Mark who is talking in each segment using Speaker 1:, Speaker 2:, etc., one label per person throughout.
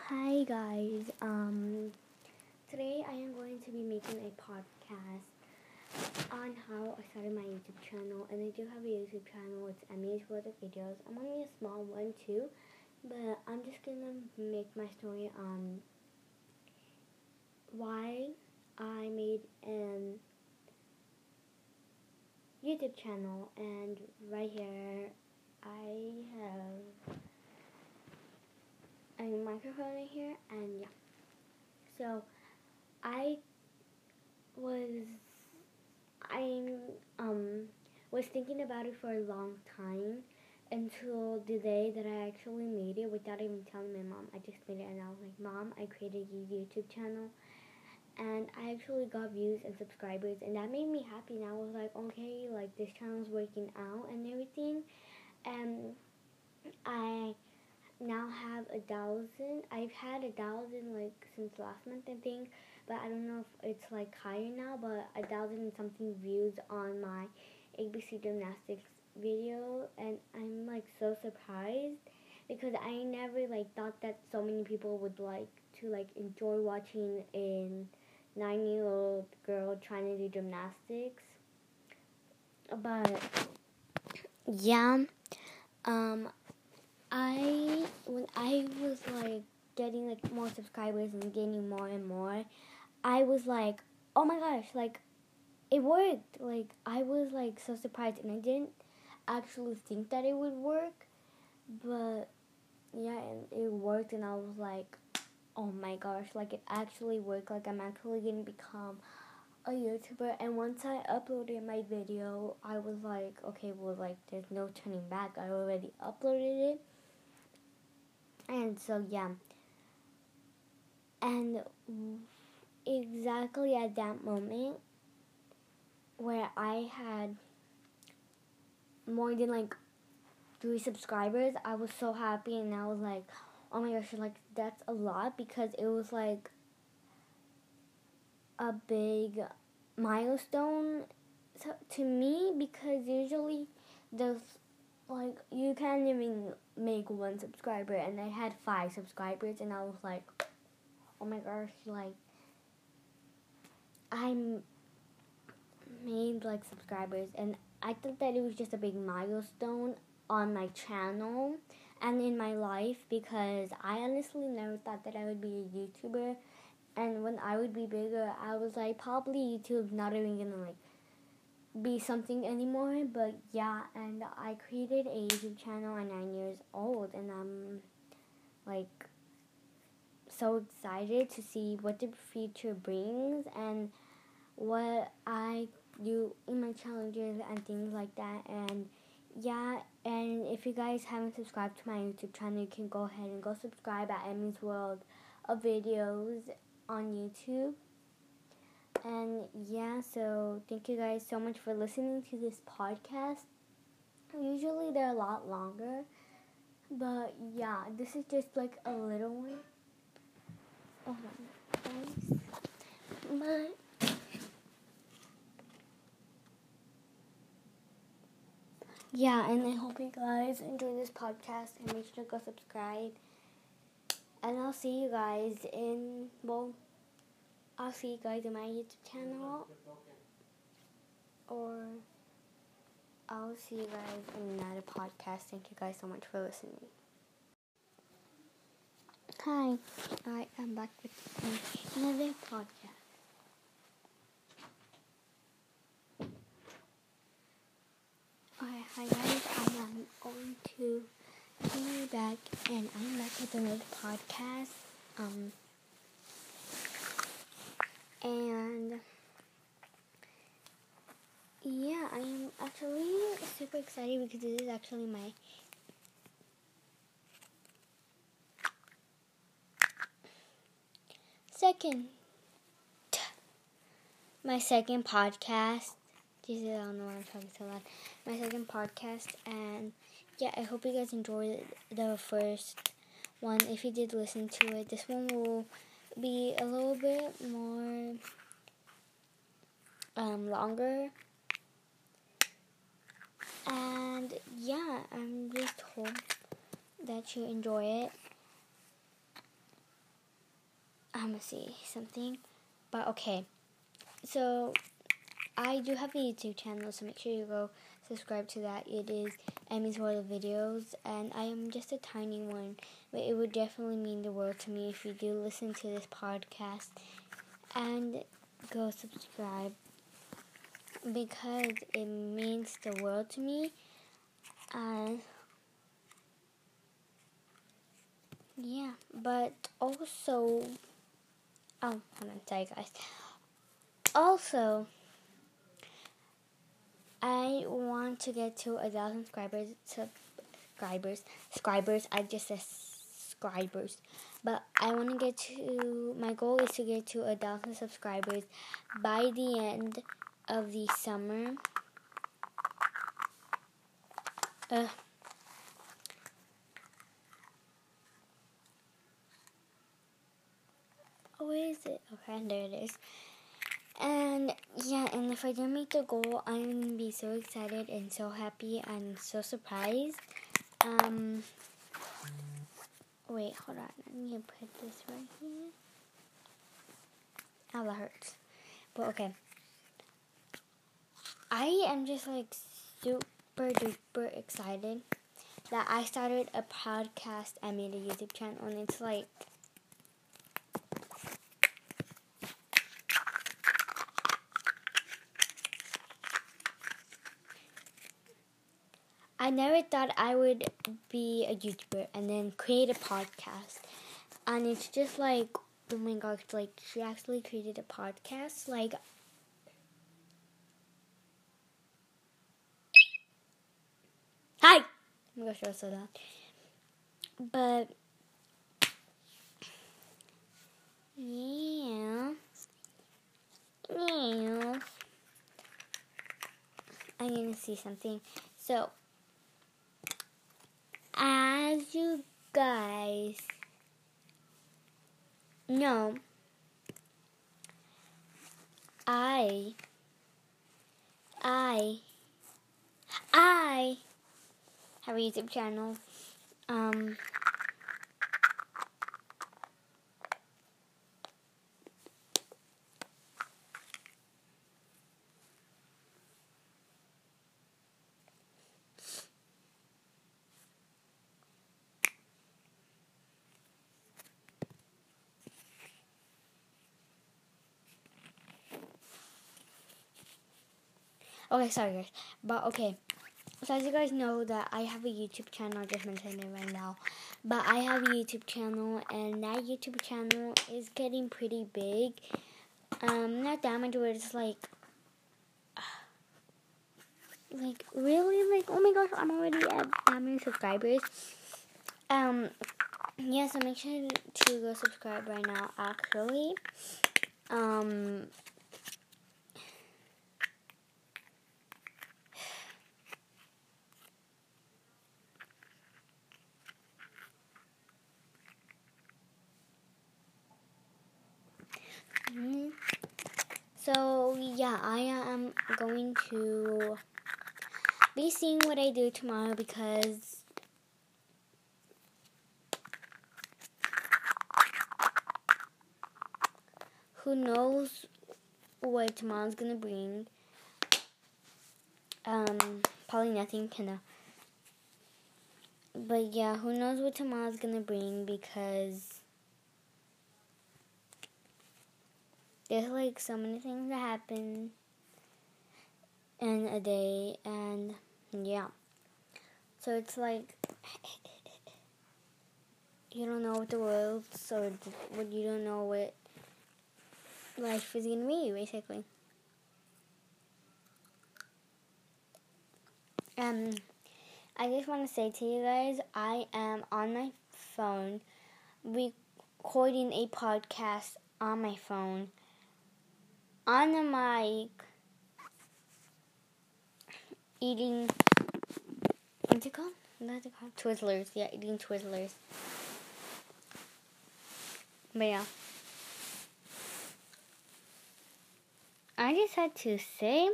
Speaker 1: Hi guys. Today I am going to be making a podcast on how I started my YouTube channel, and I do have a YouTube channel. It's Emmy's World of Videos. I'm only a small one too, but I'm just gonna make my story on why I made an YouTube channel, and right here I have a microphone right here, and yeah. So I was I was thinking about it for a long time until the day that I actually made it without even telling my mom. I just made it and I was like, Mom, I created a YouTube channel and I actually got views and subscribers, and that made me happy, and I was like, okay, like this channel's working out and everything. And I now have 1,000. I've had 1,000 like since last month, I think, but I don't know if it's like higher now. But 1,000 and something views on my ABC gymnastics video, and I'm like so surprised because I never like thought that so many people would like to like enjoy watching a 9-year-old girl trying to do gymnastics. But yeah, um, when I was like getting like more subscribers and gaining more and more, I was like, oh my gosh, like it worked. Like I was like so surprised, and I didn't actually think that it would work, but yeah, and it worked, and I was like, oh my gosh, like it actually worked. Like I'm actually gonna become a YouTuber. And once I uploaded my video, I was like, okay, well, like there's no turning back. I already uploaded it. And so, yeah. And exactly at that moment where I had more than like 3 subscribers, I was so happy, and I was like, oh my gosh, like that's a lot, because it was like a big milestone to me, because usually there's like you can't even make 1 subscriber, and I had 5 subscribers, and I was like, oh my gosh, like I made like subscribers, and I thought that it was just a big milestone on my channel and in my life, because I honestly never thought that I would be a YouTuber. And when I would be bigger, I was like, probably YouTube's not even gonna like be something anymore. But yeah, and I created a YouTube channel at 9 years old, and I'm like so excited to see what the future brings and what I do in my challenges and things like that. And yeah, and if you guys haven't subscribed to my YouTube channel, you can go ahead and go subscribe at Emmy's World of Videos on YouTube. And yeah, so thank you guys so much for listening to this podcast. Usually they're a lot longer, but yeah, this is just like a little one. Hold on, guys. Yeah, and I hope you guys enjoy this podcast, and make sure to go subscribe. And I'll see you guys in my YouTube channel, or I'll see you guys in another podcast. Thank you guys so much for listening. Hi, I am back with another podcast. Alright, hi guys, I am going to be back, and I'm back with another podcast. And yeah, I'm actually super excited because this is actually my second podcast. Jesus, I don't know why I'm talking so loud. My second podcast, and yeah, I hope you guys enjoyed the first one. If you did listen to it, this one will be a little bit more longer. And yeah, I'm just hope that you enjoy it. I'm gonna see something. But okay. So I do have a YouTube channel, so make sure you go subscribe to that. It is Emmy's World of Videos, and I am just a tiny one, but it would definitely mean the world to me if you do listen to this podcast and go subscribe, because it means the world to me. Yeah, but also, hold on, sorry guys. Also, I want to get to 1,000 subscribers. I just said subscribers, but I want to get to. My goal is to get to 1,000 subscribers by the end of the summer. Where is it? Okay, there it is. And yeah, and if I don't meet the goal, I'm gonna be so excited and so happy and so surprised. Wait, hold on. I need to put this right here. Oh, that hurts. But okay. I am just like super duper excited that I started a podcast and made a YouTube channel, and it's like, I never thought I would be a YouTuber and then create a podcast. And it's just like, oh my gosh, like, she actually created a podcast. Like, hi! Oh my gosh, that was so loud. But, yeah. I'm gonna see something. So, as you guys know, I have a YouTube channel. Okay, sorry guys. But okay. So as you guys know that I have a YouTube channel, I just mentioned it right now. But I have a YouTube channel, and that YouTube channel is getting pretty big. Not that much, but it's like really, like, oh my gosh, I'm already at that many subscribers. Yeah, so make sure to go subscribe right now, actually. So, yeah, I am going to be seeing what I do tomorrow, because who knows what tomorrow's gonna bring. Probably nothing, but yeah, who knows what tomorrow's gonna bring, because there's like so many things that happen in a day, and yeah. So it's like, you don't know what the world, so you don't know what life is gonna be, basically. I just want to say to you guys, I am on my phone recording a podcast on my phone, on the mic, eating, what's it called? Twizzlers. Yeah, eating Twizzlers. But yeah. I just had to say,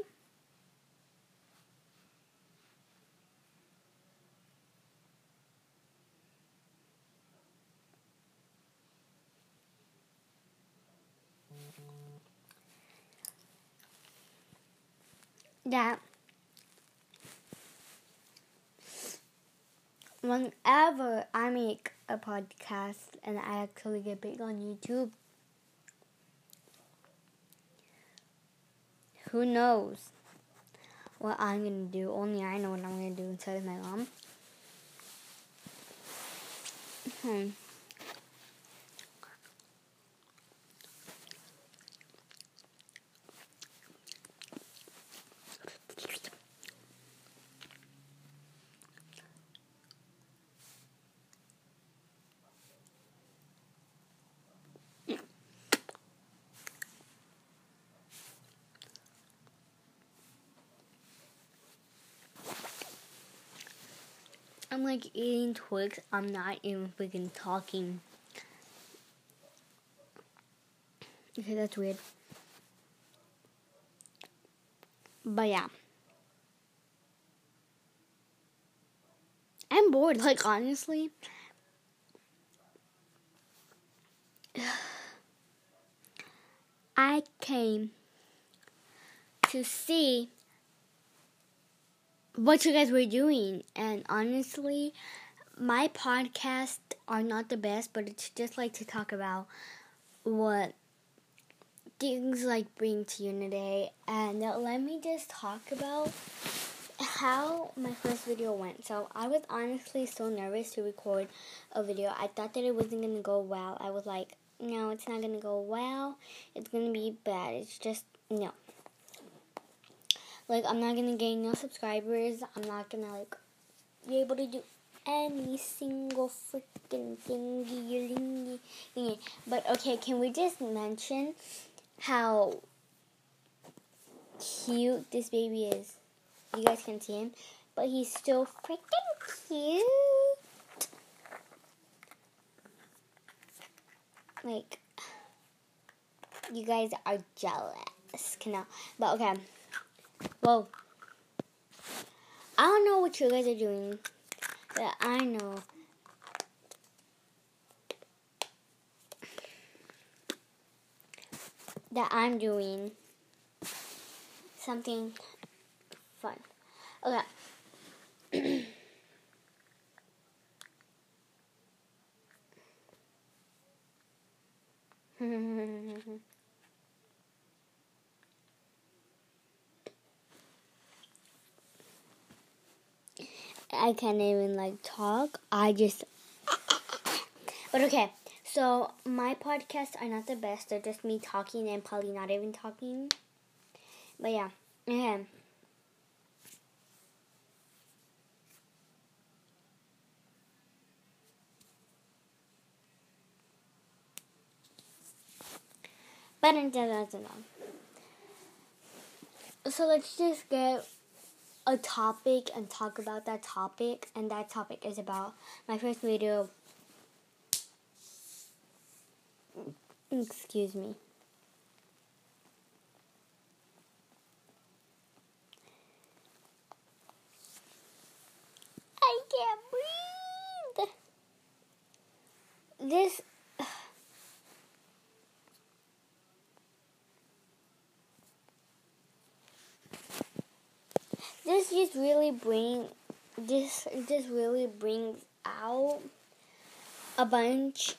Speaker 1: that whenever I make a podcast and I actually get big on YouTube, who knows what I'm going to do. Only I know what I'm going to do instead of my mom. I'm like eating Twix. I'm not even freaking talking. Okay, that's weird. But yeah. I'm bored. Like, honestly. I came to see what you guys were doing. And honestly, my podcasts are not the best, but it's just like to talk about what things like bring to you in a day. And let me just talk about how my first video went. So I was honestly so nervous to record a video. I thought that it wasn't going to go well. I was like, no, it's not going to go well. It's going to be bad. It's just, no. Like, I'm not going to gain no subscribers. I'm not going to, like, be able to do any single freaking thingy. But, okay, can we just mention how cute this baby is? You guys can see him. But he's still freaking cute. Like, you guys are jealous. But, okay. Well, I don't know what you guys are doing, but I know that I'm doing something fun. Okay. I can't even like talk. But okay. So my podcasts are not the best. They're just me talking and probably not even talking. But yeah. Okay. But so let's just get a topic and talk about that topic. And that topic is about my first video. Excuse me. I can't breathe. This just really brings out a bunch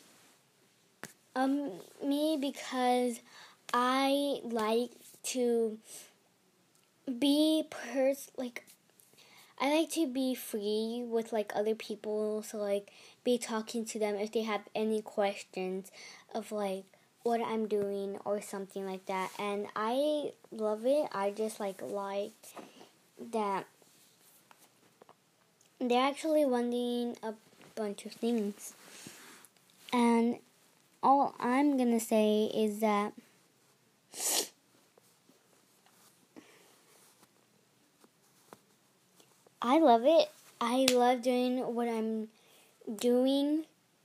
Speaker 1: of me, because I like to be I like to be free with like other people, so like be talking to them if they have any questions of like what I'm doing or something like that. And I love it. I just like that they're actually wondering a bunch of things. And all I'm gonna say is that I love it. I love doing what I'm doing.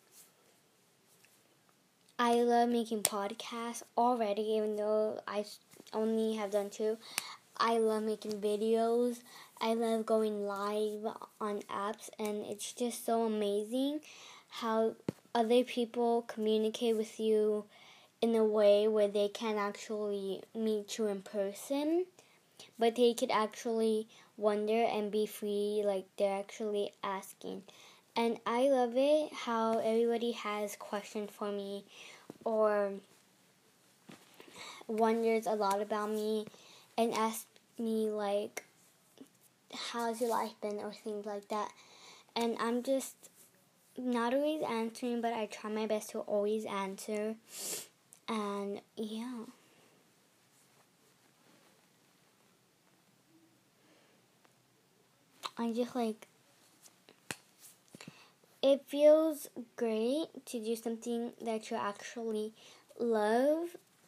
Speaker 1: I love making podcasts already, even though I only have done 2. I love making videos. I love going live on apps, and it's just so amazing how other people communicate with you in a way where they can actually meet you in person. but they could actually wonder and be free, like they're actually asking. And I love it how everybody has questions for me or wonders a lot about me and asks me like, how's your life been, or things like that. And I'm just not always answering, but I try my best to always answer. And yeah. I just like, it feels great to do something that you actually love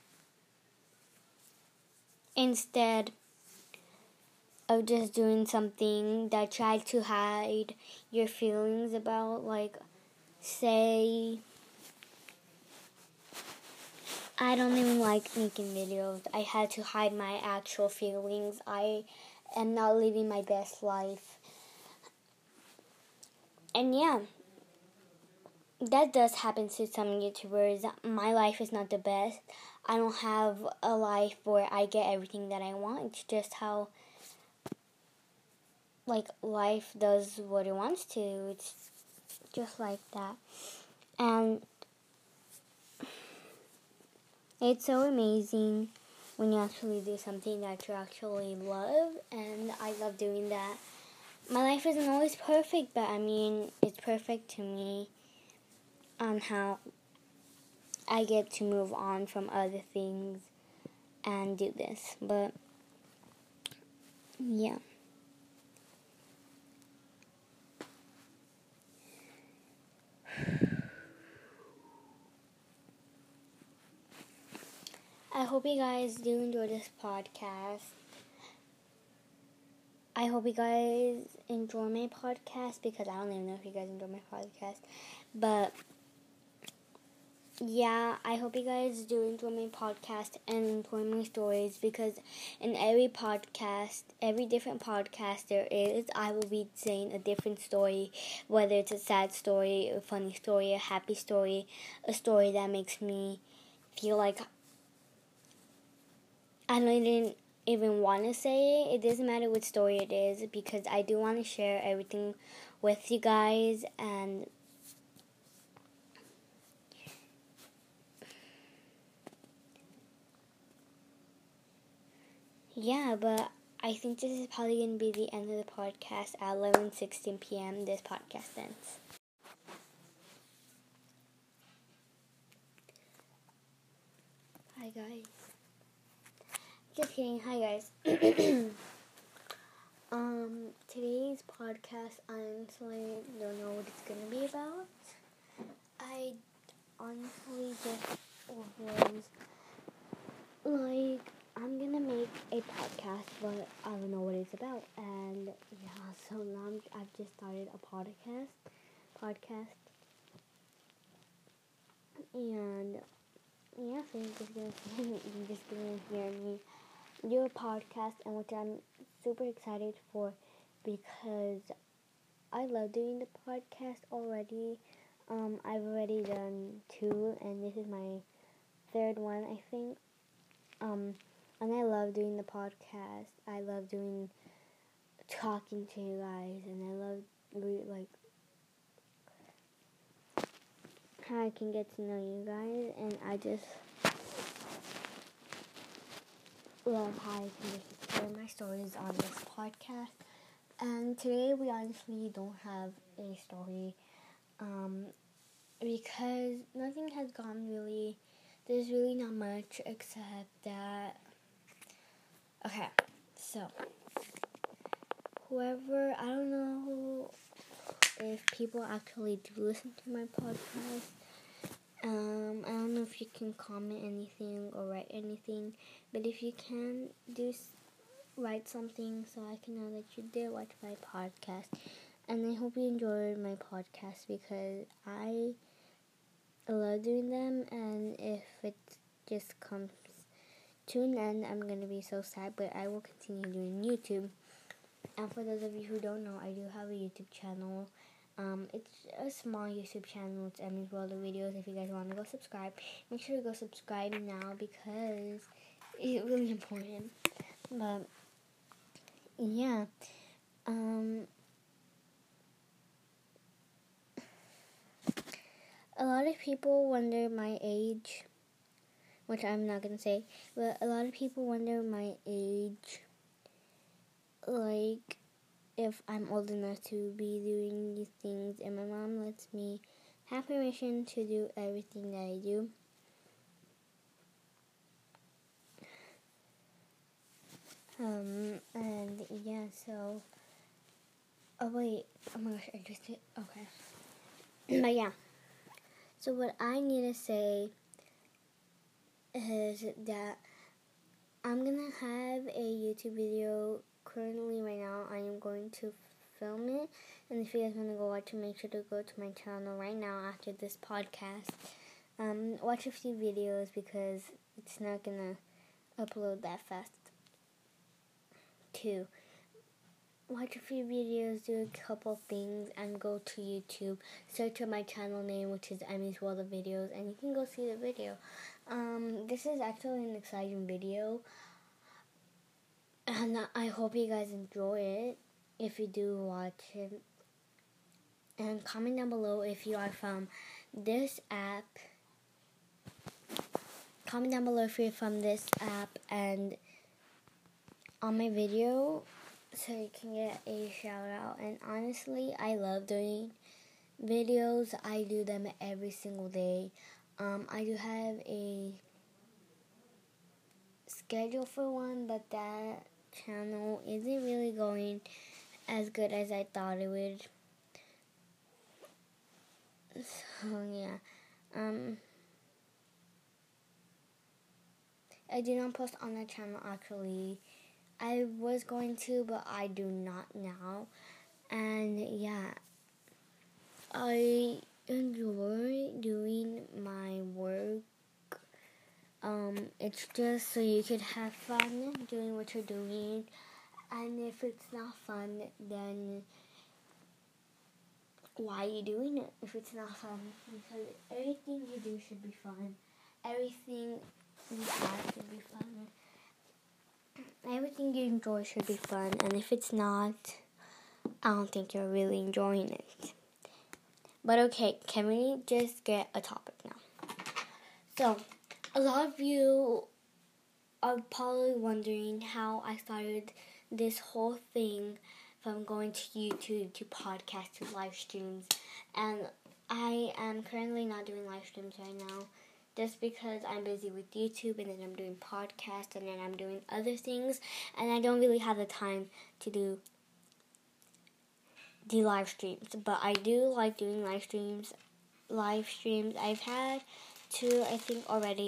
Speaker 1: instead of just doing something that tries to hide your feelings about. Like, say, I don't even like making videos. I had to hide my actual feelings. I am not living my best life. And yeah, that does happen to some YouTubers. My life is not the best. I don't have a life where I get everything that I want. It's just how, like, life does what it wants to. It's just like that. And it's so amazing when you actually do something that you actually love. And I love doing that. My life isn't always perfect, but I mean, it's perfect to me on how I get to move on from other things and do this. But yeah. I hope you guys do enjoy this podcast. I hope you guys enjoy my podcast, because I don't even know if you guys enjoy my podcast. But yeah, I hope you guys do enjoy my podcast and enjoy my stories, because in every podcast, every different podcast there is, I will be saying a different story, whether it's a sad story, a funny story, a happy story, a story that makes me feel like I don't even want to say it. It doesn't matter what story it is, because I do want to share everything with you guys. And yeah, but I think this is probably going to be the end of the podcast at 11:16 p.m. This podcast ends. Hi guys. Just kidding. Hi guys. Today's podcast, I honestly don't know what it's gonna be about. I honestly just was like, I'm gonna make a podcast, but I don't know what it's about. And yeah, so now I've just started a podcast, and yeah, so you're just gonna hear me do a podcast, and which I'm super excited for, because I love doing the podcast already. I've already done 2, and this is my 3rd one, I think. And I love doing the podcast. I love talking to you guys, and I love like how I can get to know you guys, and I just love how I can just share my stories on this podcast. And today we honestly don't have a story, because nothing has gone really. There's really not much except that. Okay, so whoever, I don't know if people actually do listen to my podcast. I don't know if you can comment anything or write anything, but if you can, write something so I can know that you did watch my podcast. And I hope you enjoyed my podcast, because I love doing them, and if it just comes to an end, I'm going to be so sad, but I will continue doing YouTube. And for those of you who don't know, I do have a YouTube channel. It's a small YouTube channel. It's Emmy's World of Videos. If you guys want to go subscribe, make sure to go subscribe now, because it's really important. But yeah. A lot of people wonder my age, which I'm not gonna say, but a lot of people wonder my age, like if I'm old enough to be doing these things, and my mom lets me have permission to do everything that I do. And yeah, so, oh wait, oh my gosh, I just did, okay. But yeah, so what I need to say is that I'm gonna have a YouTube video currently right now. I am going to film it, and if you guys want to go watch it, make sure to go to my channel right now after this podcast. Watch a few videos because it's not gonna upload that fast. Too. Watch a few videos, do a couple things, and go to YouTube. Search up my channel name, which is Emmy's World of Videos, and you can go see the video. This is actually an exciting video, and I hope you guys enjoy it if you do watch it. And comment down below if you are from this app. Comment down below if you're from this app and on my video so you can get a shout out. And honestly, I love doing videos. I do them every single day. I do have a schedule for one, but that channel isn't really going as good as I thought it would. So yeah, I do not post on that channel actually. I was going to, but I do not now. And yeah, I enjoy doing my work. It's just so you could have fun doing what you're doing. And if it's not fun, then why are you doing it if it's not fun? Because everything you do should be fun. Everything you have should be fun. Everything you enjoy should be fun. And if it's not, I don't think you're really enjoying it. But okay, can we just get a topic now? So, a lot of you are probably wondering how I started this whole thing from going to YouTube to podcast to live streams. And I am currently not doing live streams right now just because I'm busy with YouTube and then I'm doing podcasts and then I'm doing other things and I don't really have the time to do live streams. But I do like doing live streams. I've had two, I think, already.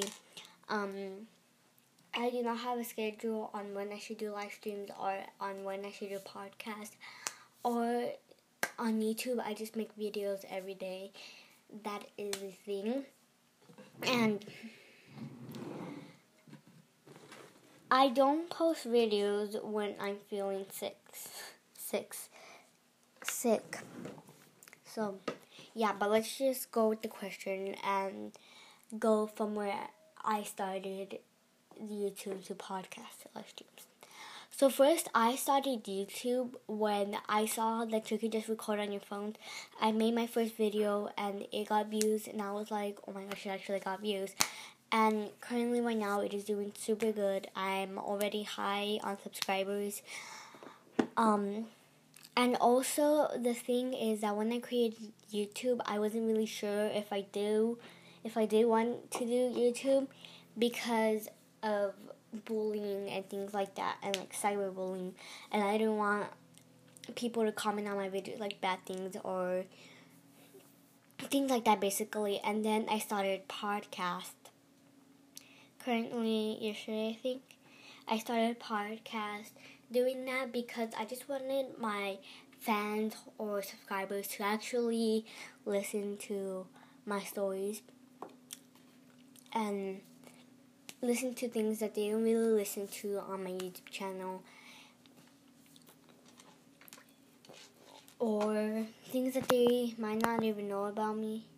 Speaker 1: I do not have a schedule on when I should do live streams or on when I should do podcasts. Or on YouTube, I just make videos every day. That is the thing. And I don't post videos when I'm feeling sick. So, yeah, but let's just go with the question and go from where I started YouTube to podcast to live streams. So first, I started YouTube when I saw that you could just record on your phone. I made my first video and it got views, and I was like, oh my gosh, it actually got views. And currently right now, it is doing super good. I'm already high on subscribers. And also, the thing is that when I created YouTube, I wasn't really sure if I did want to do YouTube because of bullying and things like that, and like cyberbullying, and I didn't want people to comment on my videos like bad things or things like that basically. And then I started podcast currently yesterday, I think. I started podcast doing that because I just wanted my fans or subscribers to actually listen to my stories and listen to things that they don't really listen to on my YouTube channel, or things that they might not even know about me.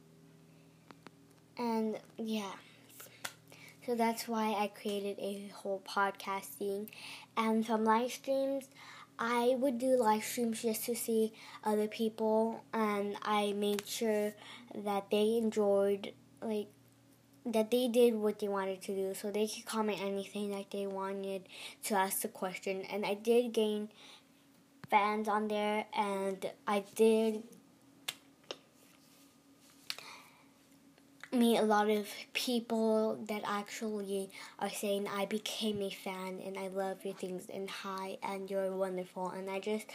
Speaker 1: And yeah, so that's why I created a whole podcasting. And from live streams, I would do live streams just to see other people, and I made sure that they enjoyed, like, that they did what they wanted to do, so they could comment anything that they wanted to ask the question. And I did gain fans on there, and I did meet a lot of people that actually are saying I became a fan and I love your things and hi and you're wonderful. And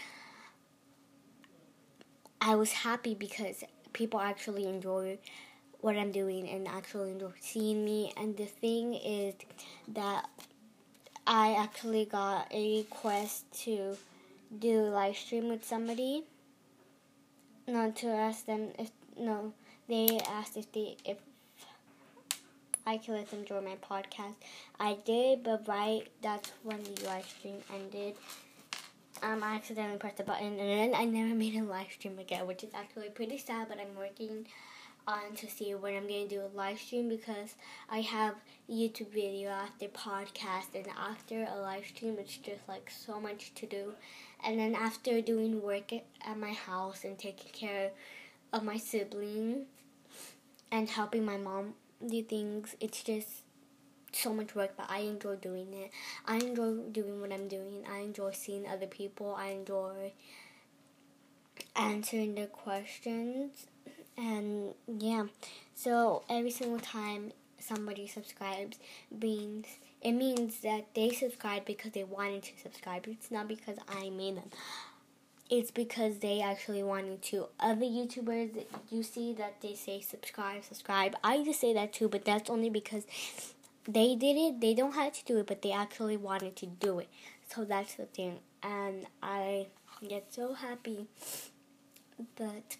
Speaker 1: I was happy because people actually enjoy what I'm doing and actually enjoy seeing me. And the thing is that I actually got a request to do a live stream with somebody. Not to ask them if they asked if I could let them join my podcast. I did, but that's when the live stream ended. I accidentally pressed the button, and then I never made a live stream again, which is actually pretty sad, but I'm working on to see when I'm going to do a live stream, because I have YouTube video after podcast, and after a live stream, it's just like so much to do. And then after doing work at my house and taking care of my sibling and helping my mom do things, it's just so much work, but I enjoy doing it. I enjoy doing what I'm doing. I enjoy seeing other people. I enjoy answering their questions. And yeah, so every single time somebody subscribes, it means that they subscribed because they wanted to subscribe. It's not because I made them. It's because they actually wanted to. Other YouTubers, you see that they say subscribe. I just say that too, but that's only because they did it. They don't have to do it, but they actually wanted to do it. So that's the thing. And I get so happy. But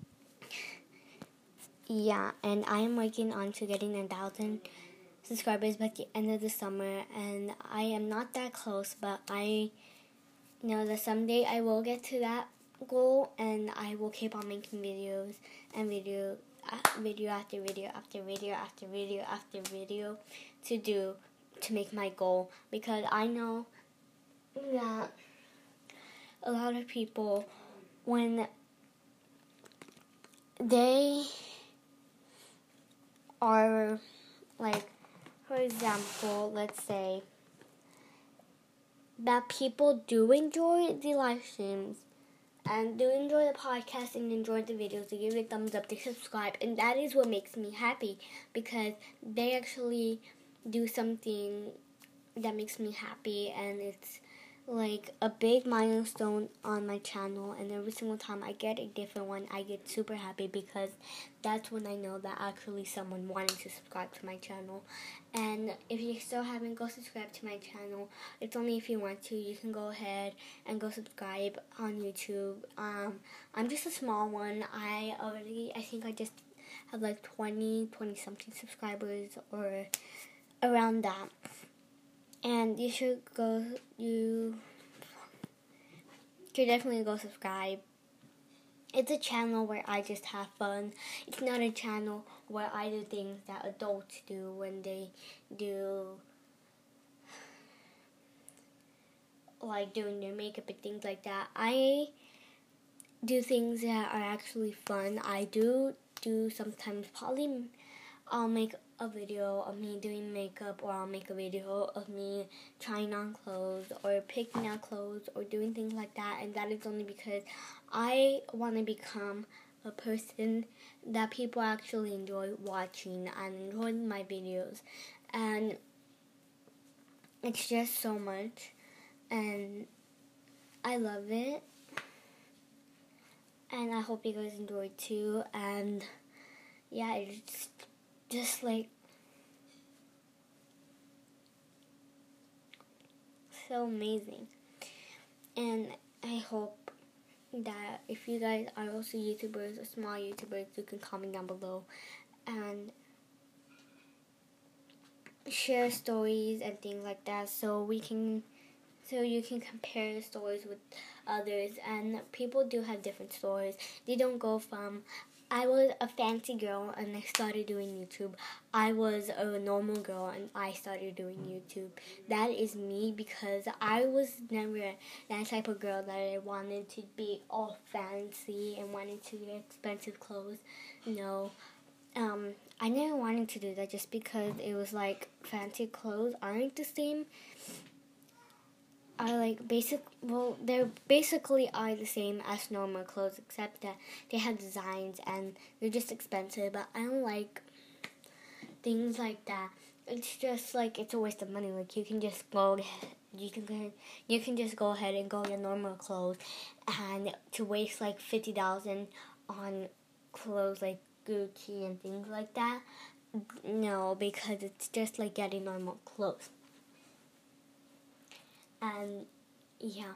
Speaker 1: yeah, and I am working on to getting 1,000 subscribers by the end of the summer. And I am not that close, but I know that someday I will get to that goal, and I will keep on making videos and video after video after video after video after video to make my goal, because I know that a lot of people, when they are, like, for example, let's say that people do enjoy the live streams and do enjoy the podcast and enjoy the videos, they give it a thumbs up, they subscribe, and that is what makes me happy, because they actually do something that makes me happy, and it's like a big milestone on my channel. And every single time I get a different one, I get super happy, because that's when I know that actually someone wanted to subscribe to my channel. And if you still haven't, go subscribe to my channel. It's only if you want to. You can go ahead and go subscribe on YouTube. I'm just a small one. I think I just have like 20 something subscribers, or around that. And you should definitely go subscribe. It's a channel where I just have fun. It's not a channel where I do things that adults do when they do, like, doing their makeup and things like that. I do things that are actually fun. I do sometimes probably I'll make a video of me doing makeup, or I'll make a video of me trying on clothes or picking out clothes or doing things like that. And that is only because I want to become a person that people actually enjoy watching and enjoy my videos. And it's just so much, and I love it, and I hope you guys enjoy it too. And yeah, it's just like so amazing. And I hope that if you guys are also YouTubers or small YouTubers, you can comment down below and share stories and things like that, so you can compare stories with others. And people do have different stories. They don't go from I was a fancy girl and I started doing YouTube. I was a normal girl and I started doing YouTube. That is me because I was never that type of girl that I wanted to be all fancy and wanted to get expensive clothes. No. I never wanted to do that just because it was like fancy clothes aren't the same. They're basically are the same as normal clothes except that they have designs and they're just expensive, but I don't like things like that. It's just like it's a waste of money. Like you can just go ahead and go your normal clothes, and to waste like $50,000 on clothes like Gucci and things like that. No, because it's just like getting normal clothes. And yeah.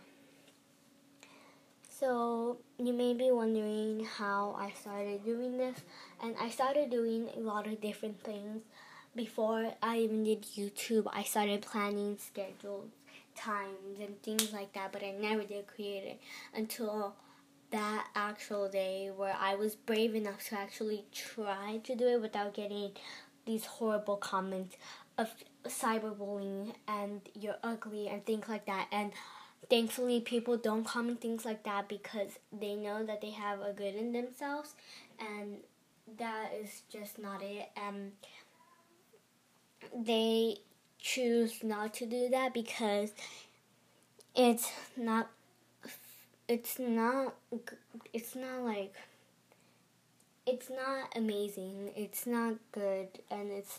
Speaker 1: So you may be wondering how I started doing this. And I started doing a lot of different things. Before I even did YouTube, I started planning schedules, times, and things like that. But I never did create it until that actual day where I was brave enough to actually try to do it without getting these horrible comments of cyberbullying and you're ugly and things like that. And thankfully people don't comment things like that because they know that they have a good in themselves, and that is just not it. They choose not to do that because it's not amazing, it's not good, and it's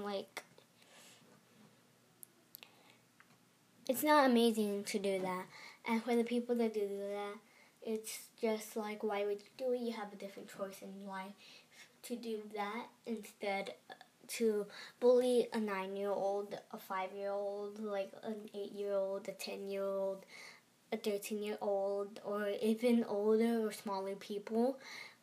Speaker 1: not amazing to do that. And for the people that do that, it's just like, why would you do it? You have a different choice in life to do that instead to bully a 9-year-old, a 5-year-old, like an 8-year-old, a 10-year-old, a 13-year-old, or even older or smaller people.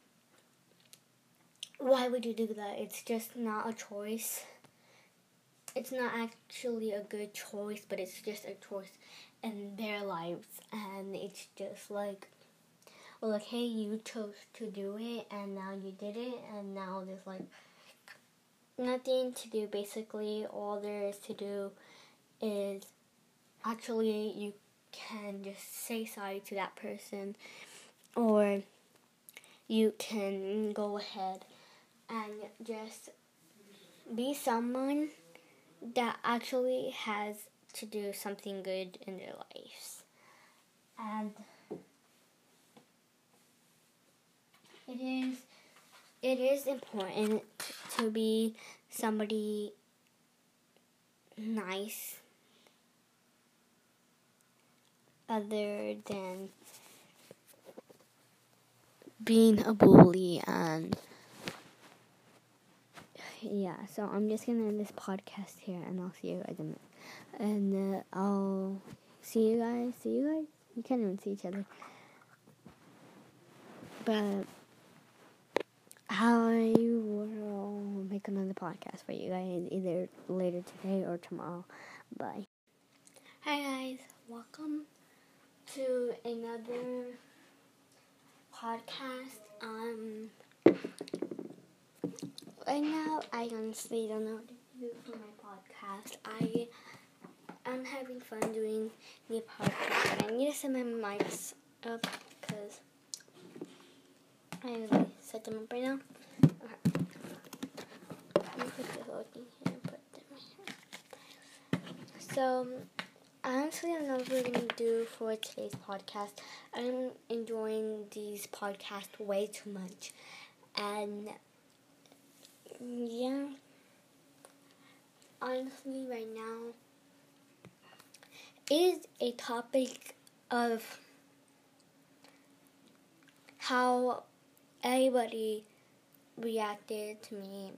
Speaker 1: Why would you do that? It's just not a choice. It's not actually a good choice, but it's just a choice in their lives. And it's just like, well, like, hey, you chose to do it, and now you did it, and now there's like nothing to do. Basically, all there is to do is actually you can just say sorry to that person, or you can go ahead and just be someone that actually has to do something good in their lives. And it is important to be somebody nice other than being a bully. And yeah, so I'm just gonna end this podcast here, and I'll see you guys in a minute. And I'll see you guys. You can't even see each other. But I will make another podcast for you guys either later today or tomorrow. Bye. Hi guys, welcome to another podcast. Right now I honestly don't know what to do for my podcast. I'm having fun doing the podcast, but I need to set my mics up because I really set them up right now. Okay. Let me put this whole thing here and put them right here. So, honestly, I don't know what we're going to do for today's podcast. I'm enjoying these podcasts way too much. And, yeah, honestly, right now, is a topic of how everybody reacted to me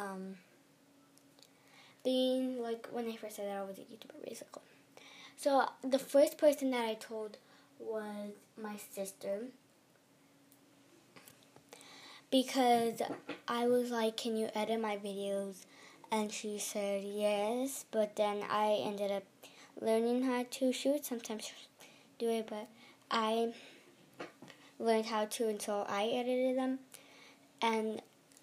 Speaker 1: being like when I first said that I was a YouTuber, basically. So the first person that I told was my sister, because I was like, can you edit my videos? And she said yes, but then I ended up learning how to shoot, sometimes do it, but I learned how to, and so I edited them. And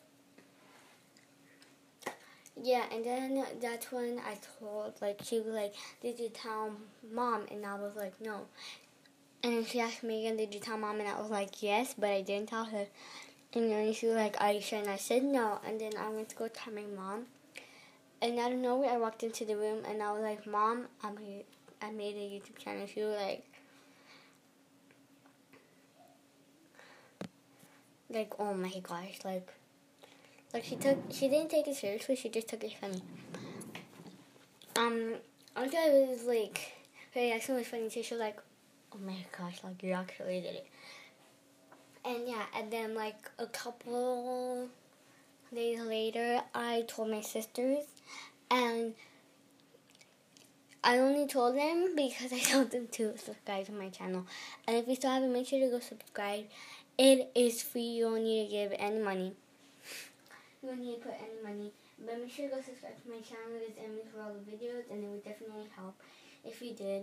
Speaker 1: yeah, and then that's when I told, like, she was like, did you tell Mom? And I was like, no. And then she asked me again, did you tell Mom? And I was like, yes, but I didn't tell her. And then she was like, are you sure? And I said no. And then I went to go tell my mom. And out of nowhere, I walked into the room and I was like, Mom, I made a YouTube channel. She was like, oh my gosh, like she didn't take it seriously. She just took it funny. I thought it was like, her reaction was funny too. She was like, oh my gosh, like you actually did it. And yeah, and then like a couple days later, I told my sisters, and I only told them because I told them to subscribe to my channel. And if you still haven't, make sure to go subscribe. It is free. You don't need to give any money. You don't need to put any money. But make sure to go subscribe to my channel. There's Emily for all the videos, and it would definitely help if you did.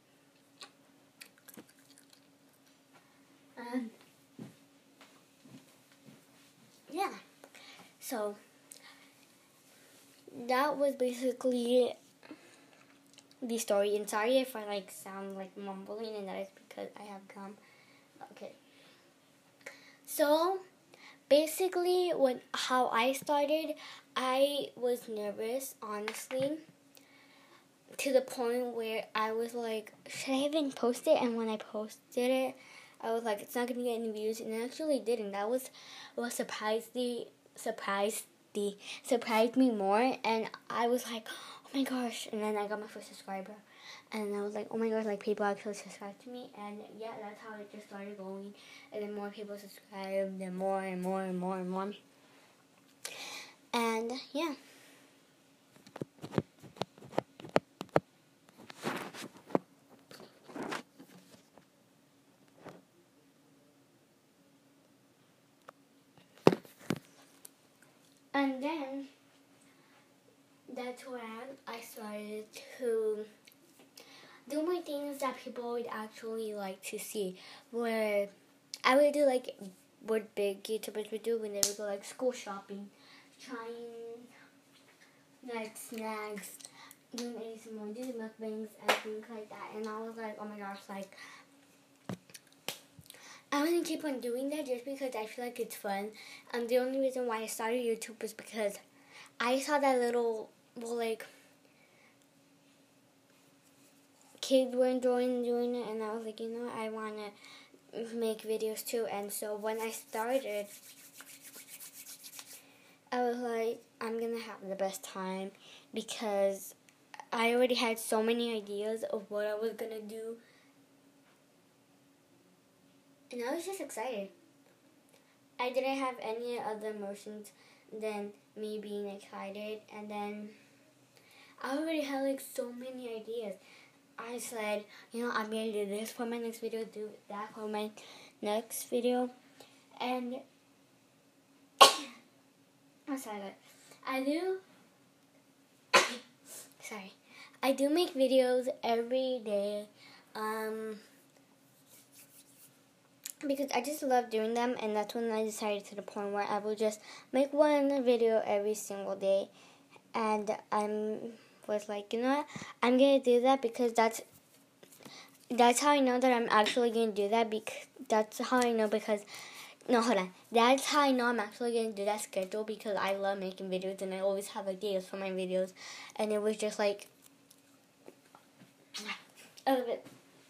Speaker 1: Yeah. So that was basically the story. And sorry if I like sound like mumbling, and that is because I have gum. Okay. So basically, how I started, I was nervous, honestly, to the point where I was like, should I even post it? And when I posted it, I was like, it's not gonna get any views, and it actually didn't. That was what surprised me more, and I was like, oh my gosh. And then I got my first subscriber, and I was like, oh my gosh, like people actually subscribe to me. And yeah, that's how it just started going. And then more people subscribed, and more and more and more and more. And yeah. And then that's when I started to do more things that people would actually like to see. Where I would do like what big YouTubers would do when they would go like school shopping, trying like snacks, doing ASMR, doing mukbangs and things like that. And I was like, oh my gosh, like I want to keep on doing that just because I feel like it's fun. And the only reason why I started YouTube was because I saw that little, like, kids were enjoying doing it, and I was like, you know, I want to make videos too. And so when I started, I was like, I'm going to have the best time because I already had so many ideas of what I was going to do. And I was just excited. I didn't have any other emotions than me being excited. And then I already had like so many ideas. I said, you know, I'm going to do this for my next video, do that for my next video. And I'm sorry, I do make videos every day. Because I just love doing them, and that's when I decided to the point where I will just make one video every single day. And was like, you know what, I'm going to do that because that's how I know that I'm actually going to do that. That's how I know That's how I know I'm actually going to do that schedule, because I love making videos and I always have ideas for my videos. And it was just like, I love it.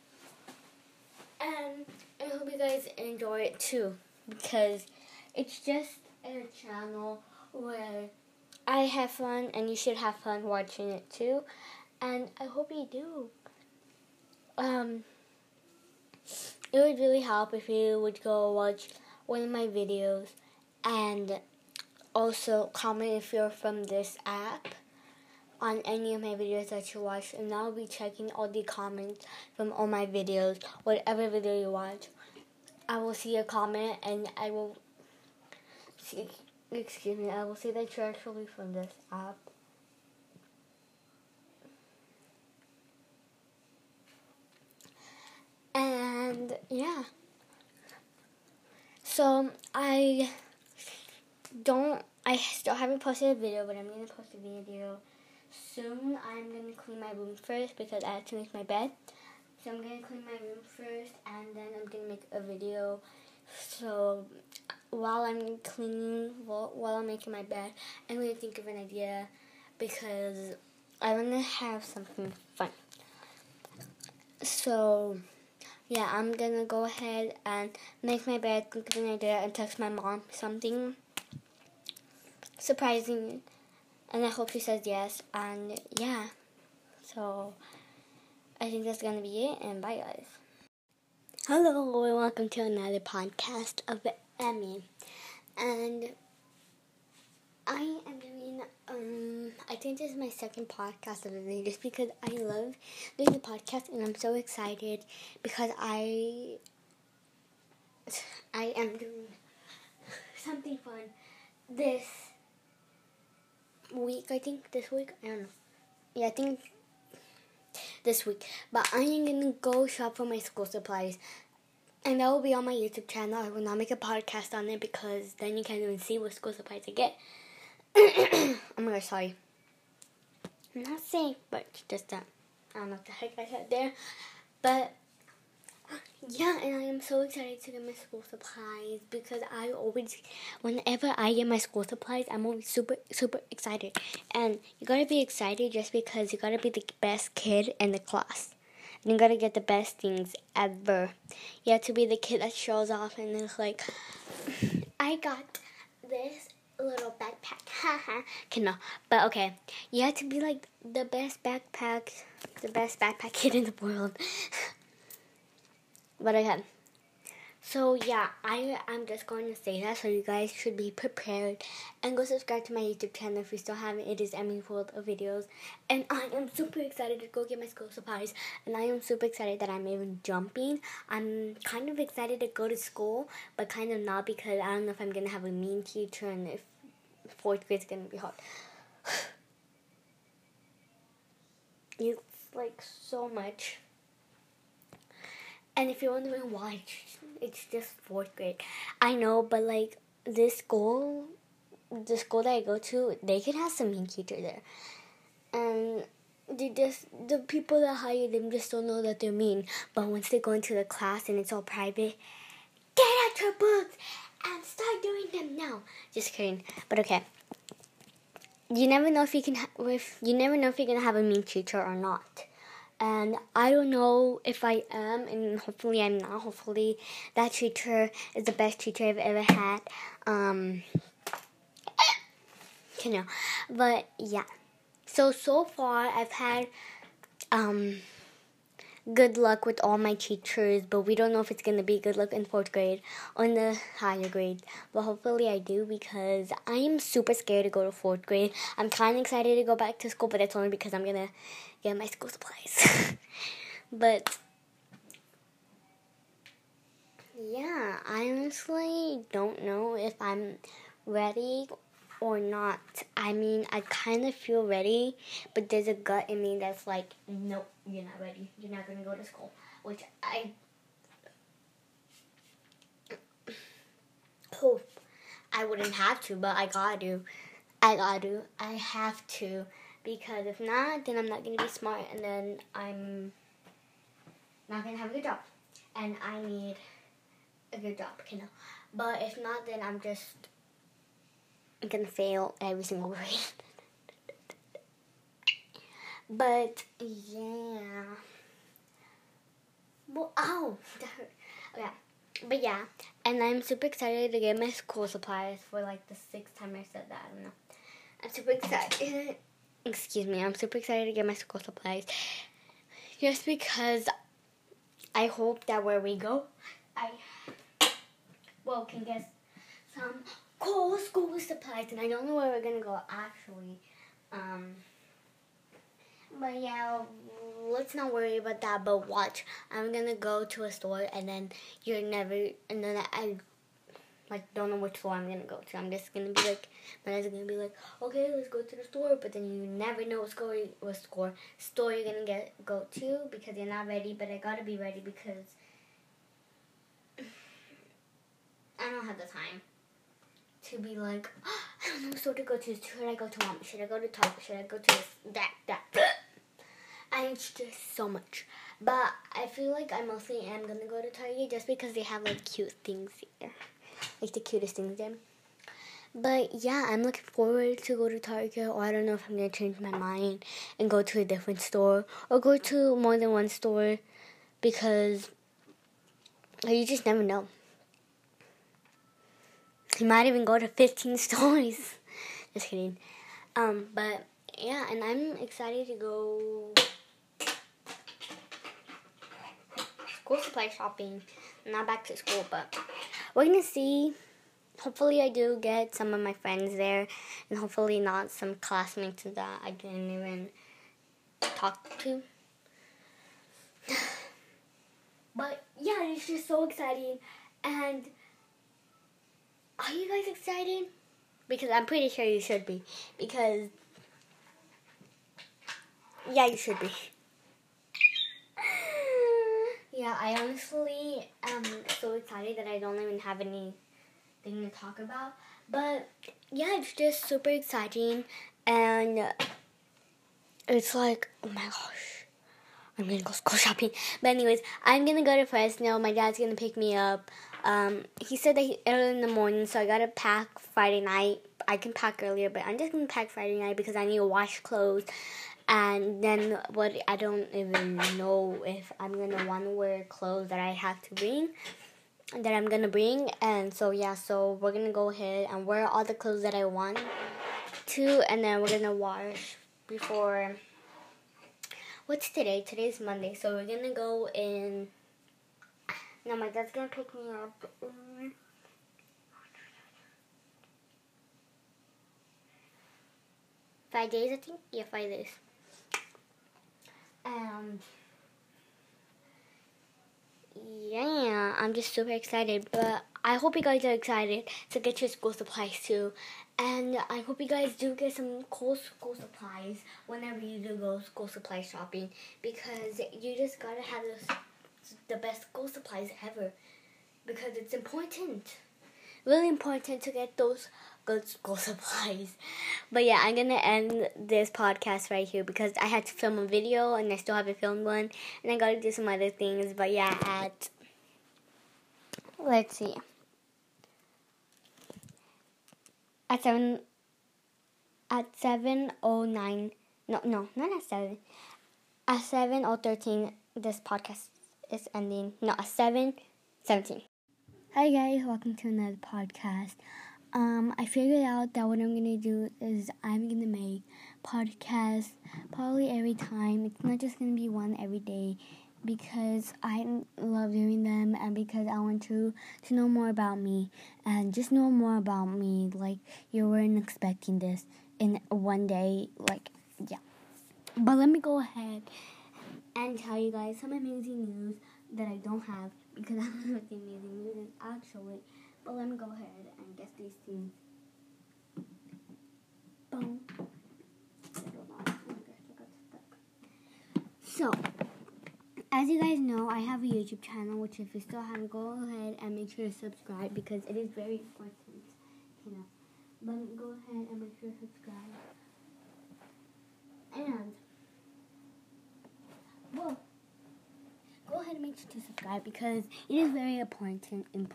Speaker 1: And I hope you guys enjoy it too, because it's just a channel where I have fun, and you should have fun watching it too. And I hope you do. It would really help if you would go watch one of my videos, and also comment if you're from this app on any of my videos that you watch, and I'll be checking all the comments from all my videos. Whatever video you watch, I will see a comment, and I will see that you're actually from this app. And yeah, so I I still haven't posted a video, but I'm going to post a video soon. I'm going to clean my room first because I have to make my bed. So I'm going to clean my room first, and then I'm going to make a video. So while I'm cleaning, while I'm making my bed, I'm going to think of an idea because I want to have something fun. So yeah, I'm going to go ahead and make my bed, think of an idea, and text my mom something surprising. And I hope she says yes. And yeah, so I think that's going to be it. And bye, guys. Hello, and welcome to another podcast of Emmy. And I am doing, I think this is my second podcast of the day just because I love doing the podcast and I'm so excited because I am doing something fun this week, I don't know. Yeah, I think this week. But I am going to go shop for my school supplies. And that will be on my YouTube channel. I will not make a podcast on it because then you can't even see what school supplies I get. Oh my gosh, sorry. I'm not sick, but just that. I don't know what the heck I said there. But yeah, and I am so excited to get my school supplies because whenever I get my school supplies, I'm always super, super excited. And you gotta be excited just because you gotta be the best kid in the class. And you gotta get the best things ever. You have to be the kid that shows off and is like, I got this little backpack. Haha. Okay, no. But okay. You have to be like the best backpack kid in the world. But okay. So yeah, I'm just going to say that so you guys should be prepared and go subscribe to my YouTube channel if you still haven't. It is Emmy World of Videos, and I am super excited to go get my school supplies, and I am super excited that I'm even jumping. I'm kind of excited to go to school, but kind of not because I don't know if I'm gonna have a mean teacher and if 4th grade's gonna be hard. It's like so much. And if you're wondering why, it's just 4th grade. I know, but like the school that I go to, they can have some mean teachers there. And the people that hire them just don't know that they're mean. But once they go into the class and it's all private, get out your books and start doing them now. Just kidding. But okay. You never know if you're gonna have a mean teacher or not. And I don't know if I am, and hopefully I'm not. Hopefully that teacher is the best teacher I've ever had. But yeah. So far I've had good luck with all my teachers, but we don't know if it's going to be good luck in 4th grade or in the higher grade. But hopefully I do because I am super scared to go to 4th grade. I'm kind of excited to go back to school, but that's only because I'm going to get my school supplies. But yeah, I honestly don't know if I'm ready or not. I mean, I kind of feel ready, but there's a gut in me that's like, nope, you're not ready. You're not going to go to school. Which I hope I wouldn't have to, but I gotta do. I have to. Because if not, then I'm not going to be smart, and then I'm not going to have a good job. And I need a good job, But if not, then I'm going to fail every single grade. But, yeah. Well, ow! That hurt. Okay. But, yeah. And I'm super excited to get my school supplies for, like, the 6th time I said that. I don't know. I'm super excited. I'm super excited to get my school supplies. Just because I hope that where we go, I can get some cool school supplies. And I don't know where we're going to go, actually. But yeah, let's not worry about that. But watch, I'm going to go to a store and then I don't know which store I'm going to go to. I'm just going to be like, my dad's going to be like, okay, let's go to the store. But then you never know what store you're going to go to because you're not ready. But I got to be ready because I don't have the time to be like, I don't know, so to go to, should I go to Walmart, should I go to Target, should I go to this, that. And it's just so much. But I feel like I mostly am going to go to Target just because they have like cute things here. Like the cutest things there. But yeah, I'm looking forward to go to Target, or I don't know if I'm going to change my mind and go to a different store or go to more than one store because you just never know. You might even go to 15 stores. Just kidding. But yeah, and I'm excited to go school supply shopping. Not back to school, but we're going to see. Hopefully I do get some of my friends there, and hopefully not some classmates that I didn't even talk to. But yeah, it's just so exciting. And are you guys excited? Because I'm pretty sure you should be. Because, yeah, you should be. Yeah, I honestly am so excited that I don't even have anything to talk about. But yeah, it's just super exciting. And it's like, oh my gosh, I'm going to go school shopping. But anyways, I'm going to go to Fresno. My dad's going to pick me up. He said that early in the morning, so I got to pack Friday night. I can pack earlier, but I'm just going to pack Friday night because I need to wash clothes. And then I don't even know if I'm going to want to wear clothes that I have to bring, that I'm going to bring. And so, yeah, so we're going to go ahead and wear all the clothes that I want to. And then we're going to wash before... What's today? Today's Monday. So we're going to go in... No, my dad's going to pick me up. 5 days, I think? Yeah, 5 days. Yeah, I'm just super excited. But I hope you guys are excited to get your school supplies too. And I hope you guys do get some cool school supplies whenever you do go school supply shopping. Because you just gotta have the best school supplies ever. Because it's important. Really important to get those good school supplies. But yeah, I'm gonna end this podcast right here because I had to film a video and I still haven't filmed one, and I gotta do some other things. But yeah, let's see, at 7:09. No, not at 7. At 7:13, this podcast is ending. No, at 7:17. Hi guys, welcome to another podcast. I figured out that what I'm gonna do is I'm gonna make podcasts probably every time. It's not just gonna be one every day because I love doing them and because I want to know more about me and just know more about me. Like, you weren't expecting this in one day. Like, yeah. But let me go ahead and tell you guys some amazing news that I don't have because I don't know what the amazing news is actually. But let me go ahead and guess these things. Boom. So, as you guys know, I have a YouTube channel, which if you still haven't, go ahead and make sure to subscribe because it is very important, But go ahead and make sure to subscribe. And, well, go ahead and make sure to subscribe because it is very important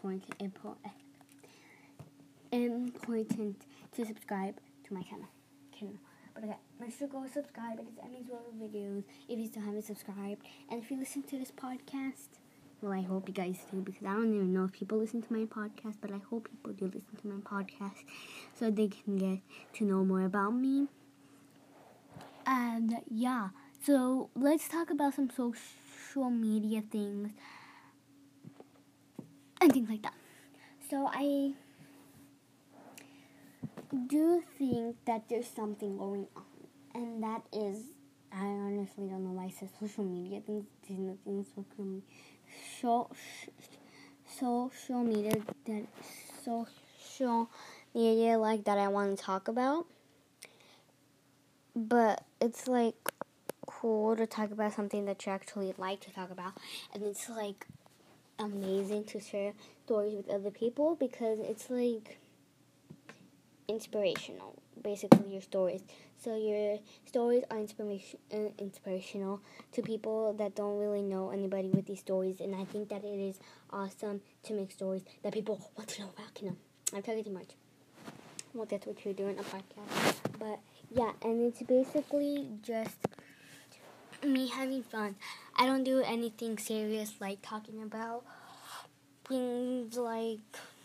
Speaker 1: to subscribe to my channel. But okay, make sure to go subscribe because Emmy's World videos if you still haven't subscribed. And if you listen to this podcast, well, I hope you guys do because I don't even know if people listen to my podcast, but I hope people do listen to my podcast so they can get to know more about me. And yeah, so let's talk about some social media things and things like that. So I do think that there's something going on, and that is, I honestly don't know why I said social media things. There's nothing social media like that I want to talk about, but it's like cool to talk about something that you actually like to talk about, and it's like amazing to share stories with other people because it's like inspirational. Basically, your stories. So your stories are inspirational to people that don't really know anybody with these stories, and I think that it is awesome to make stories that people want to know about. I'm talking too much. Well, that's what you're doing, a podcast. But yeah, and it's basically just me having fun. I don't do anything serious like talking about things like,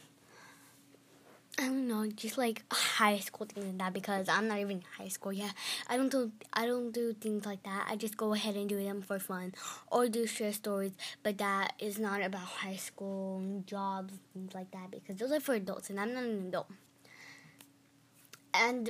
Speaker 1: I don't know, just like high school things like that, because I'm not even in high school yet. I don't do things like that. I just go ahead and do them for fun, or do share stories, but that is not about high school, jobs, things like that, because those are for adults, and I'm not an adult. And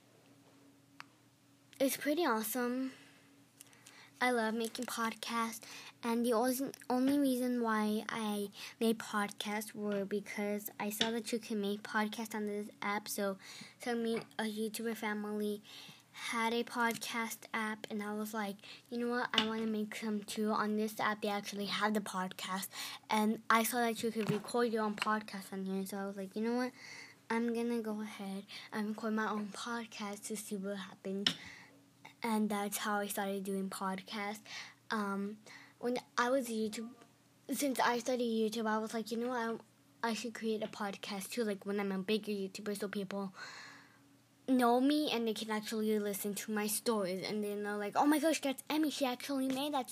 Speaker 1: it's pretty awesome. I love making podcasts, and the only reason why I made podcasts were because I saw that you can make podcasts on this app. So me, a YouTuber family, had a podcast app, and I was like, you know what, I want to make some too. On this app, they actually have the podcast, and I saw that you could record your own podcast on here. So I was like, you know what, I'm gonna go ahead and record my own podcast to see what happens. And that's how I started doing podcasts. When I was since I started YouTube, I was like, you know what, I should create a podcast too, like when I'm a bigger YouTuber, so people know me and they can actually listen to my stories, and they know like, oh my gosh, that's Emmy, she actually made that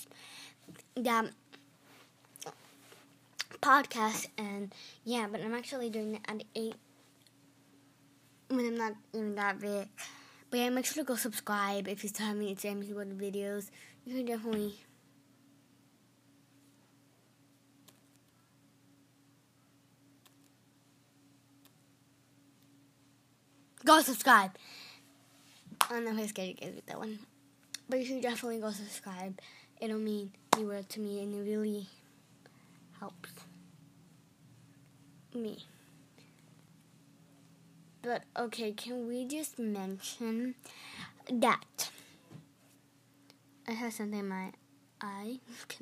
Speaker 1: podcast. And yeah, but I'm actually doing it at 8 when I'm not even that big. But yeah, make sure to go subscribe if you tell me it's Amy's World videos. You can definitely go subscribe. I don't know if I scared you guys with that one, but you should definitely go subscribe. It'll mean the world to me, and it really helps me. But okay, can we just mention that I have something in my eye?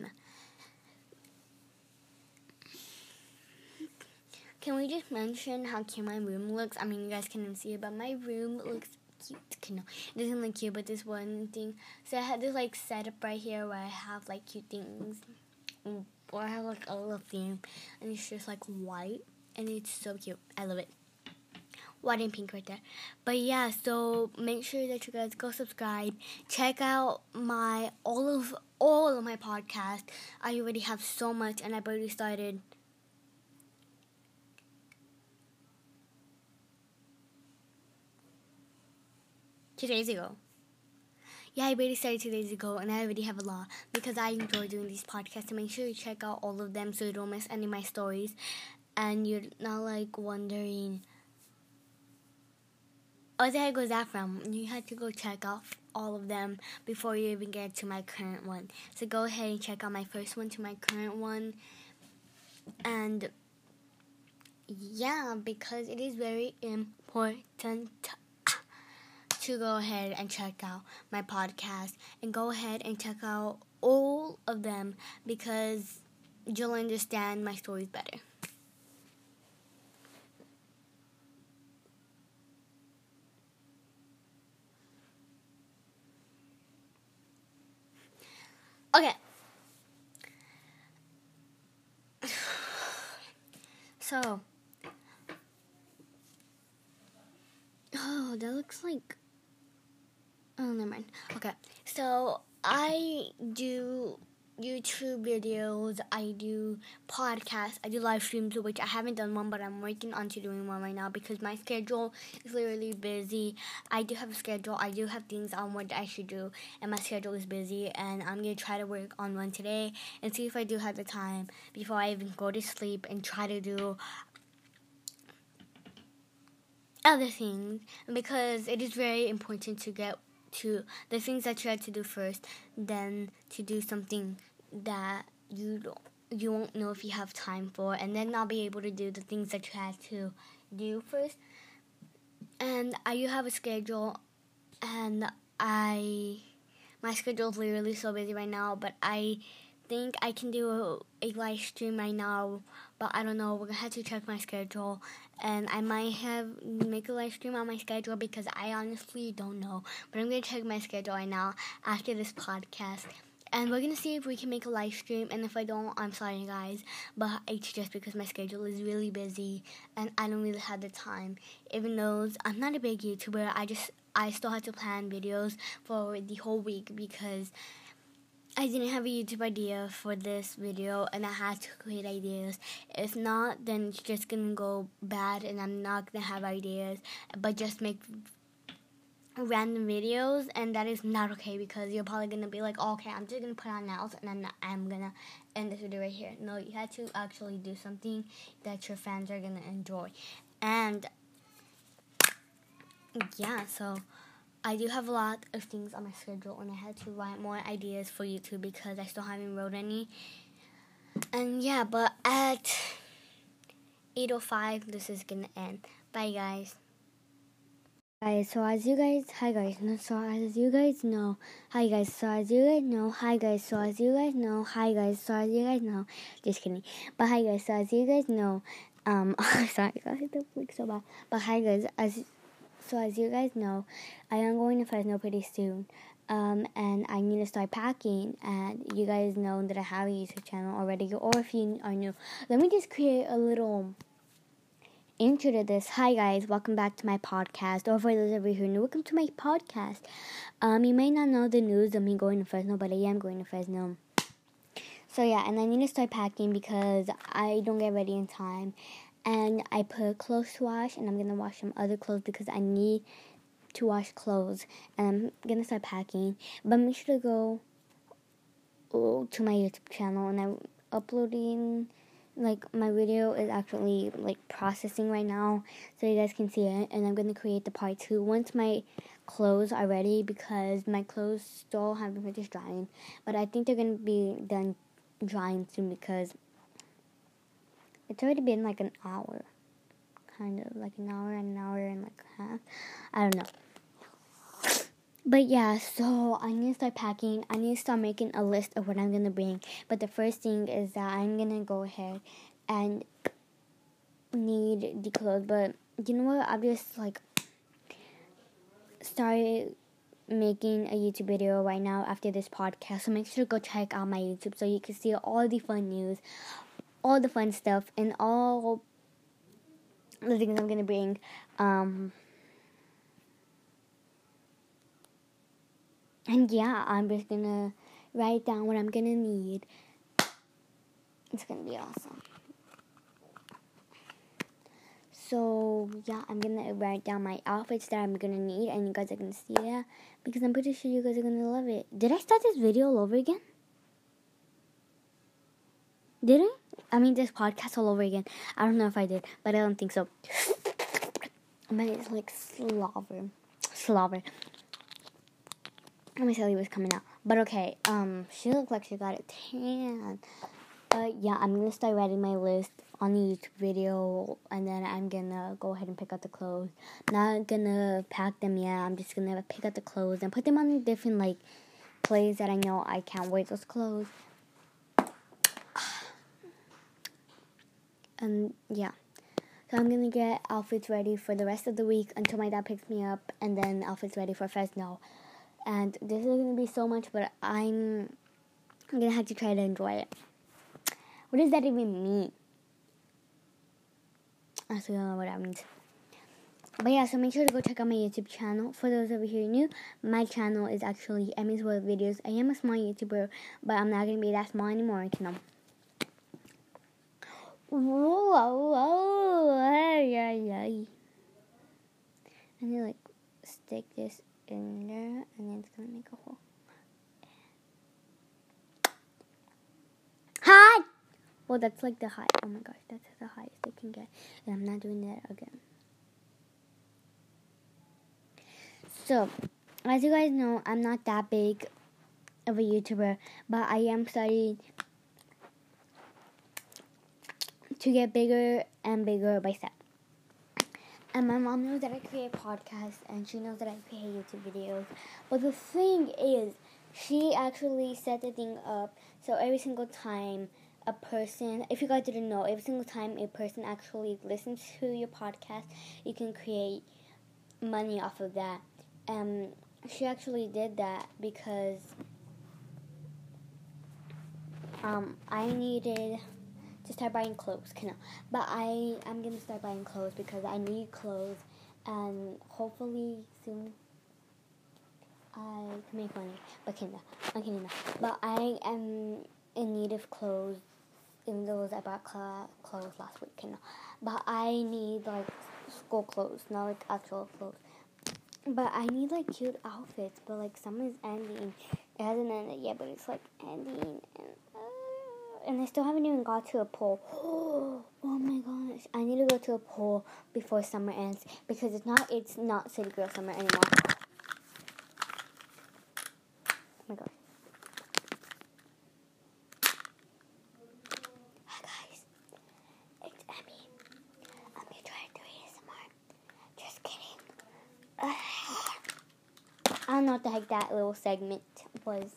Speaker 1: Can we just mention how cute my room looks? I mean, you guys can't see it, but my room looks cute. It doesn't look cute, but this one thing. So I had this like setup right here where I have like cute things, or I have like a little theme, and it's just like white, and it's so cute. I love it. White and pink right there. But yeah, so make sure that you guys go subscribe. Check out my all of my podcasts. I already have so much, and I've already started 2 days ago. Yeah, I already started 2 days ago, and I already have a lot because I enjoy doing these podcasts. So make sure you check out all of them so you don't miss any of my stories, and you're not like wondering, oh, the heck was that from? You had to go check out all of them before you even get to my current one. So go ahead and check out my first one to my current one. And yeah, because it is very important to go ahead and check out my podcast, and go ahead and check out all of them because you'll understand my stories better. Okay. So, oh, that looks like, oh, never mind. Okay, so I do YouTube videos, I do podcasts, I do live streams, which I haven't done one, but I'm working on to doing one right now because my schedule is literally busy. I do have a schedule, I do have things on what I should do, and my schedule is busy, and I'm going to try to work on one today and see if I do have the time before I even go to sleep, and try to do other things, because it is very important to get to the things that you had to do first, then to do something that you won't know if you have time for, and then not be able to do the things that you had to do first. And I do have a schedule, and my schedule is literally so busy right now, but I think I can do a live stream right now, but I don't know. We're gonna have to check my schedule, and I might make a live stream on my schedule because I honestly don't know. But I'm gonna check my schedule right now after this podcast, and we're gonna see if we can make a live stream. And if I don't, I'm sorry, guys, but it's just because my schedule is really busy and I don't really have the time. Even though I'm not a big YouTuber, I still have to plan videos for the whole week because I didn't have a YouTube idea for this video, and I had to create ideas. If not, then it's just gonna go bad, and I'm not gonna have ideas, but just make random videos, and that is not okay because you're probably gonna be like, oh, okay, I'm just gonna put on nails, and then I'm gonna end this video right here. No, you had to actually do something that your fans are gonna enjoy, and yeah, so I do have a lot of things on my schedule, and I had to write more ideas for YouTube because I still haven't wrote any. And yeah, but at 8:05, this is gonna end. Bye, guys. Guys, so as you guys, hi guys, no, so as you guys know, hi guys, so as you guys know, hi guys, so as you guys know, hi guys, so as you guys know, just kidding. But hi guys, so as you guys know, sorry guys, that looks so bad. But hi guys, So as you guys know, I am going to Fresno pretty soon, and I need to start packing, and you guys know that I have a YouTube channel already, or if you are new, let me just create a little intro to this. Hi guys, welcome back to my podcast, or for those of you who are new, welcome to my podcast. You may not know the news of me going to Fresno, but I am going to Fresno. So yeah, and I need to start packing because I don't get ready in time. And I put clothes to wash, and I'm going to wash some other clothes because I need to wash clothes. And I'm going to start packing. But make sure to go to my YouTube channel, and I'm uploading, like, my video is actually, like, processing right now, so you guys can see it. And I'm going to create the part 2 once my clothes are ready because my clothes still haven't finished drying. But I think they're going to be done drying soon because it's already been like an hour, kind of like an hour and like a half. I don't know. But yeah, so I need to start packing. I need to start making a list of what I'm going to bring. But the first thing is that I'm going to go ahead and need the clothes. But you know what? I've just like started making a YouTube video right now after this podcast. So make sure to go check out my YouTube so you can see all the fun news, all the fun stuff, and all the things I'm going to bring. And yeah, I'm just going to write down what I'm going to need. It's going to be awesome. So yeah, I'm going to write down my outfits that I'm going to need, and you guys are going to see that because I'm pretty sure you guys are going to love it. Did I start this video all over again? Did I? I mean, this podcast all over again. I don't know if I did, but I don't think so. But it's like slobber. My celly was coming out. But okay, she looked like she got a tan. But yeah, I'm gonna start writing my list on the YouTube video, and then I'm gonna go ahead and pick out the clothes. Not gonna pack them yet. I'm just gonna pick out the clothes and put them on different like places that I know I can't wear those clothes. And yeah, so I'm gonna get outfits ready for the rest of the week until my dad picks me up, and then outfits ready for Fresno. And this is gonna be so much, but I'm gonna have to try to enjoy it. What does that even mean? I still don't know what that means. But yeah, so make sure to go check out my YouTube channel. For those of you who are new, my channel is actually Emmy's World Videos. I am a small YouTuber, but I'm not gonna be that small anymore, you know. Whoa, ay. I need to like stick this in there, and then it's gonna make a hole. Hi! Well, that's like the height. Oh my gosh, that's the highest I can get. And I'm not doing that again. So, as you guys know, I'm not that big of a YouTuber, but I am starting to get bigger and bigger by step. And my mom knows that I create podcasts, and she knows that I create YouTube videos. But the thing is she actually set the thing up so every single time a person, if you guys didn't know, every single time a person actually listens to your podcast, you can create money off of that. She actually did that because I needed to start buying clothes, but I'm gonna start buying clothes because I need clothes, and hopefully soon I can make money. But I'm kidding. But I am in need of clothes, even though I bought clothes last week, But I need like school clothes, not like actual clothes. But I need like cute outfits. But like summer's ending. It hasn't ended yet, but it's like ending, and I still haven't even got to a pool. Oh my gosh! I need to go to a pool before summer ends because it's not City Girl summer anymore. Oh my gosh! Hi guys, it's Emmy. I'm gonna try to do ASMR. Just kidding. I don't know what the heck that little segment was.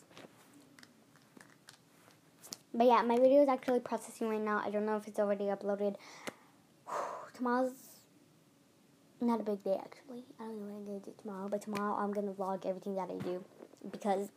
Speaker 1: But yeah, my video is actually processing right now. I don't know if it's already uploaded. Tomorrow's not a big day, actually. I don't know what I'm going to do tomorrow. But tomorrow I'm going to vlog everything that I do. Because...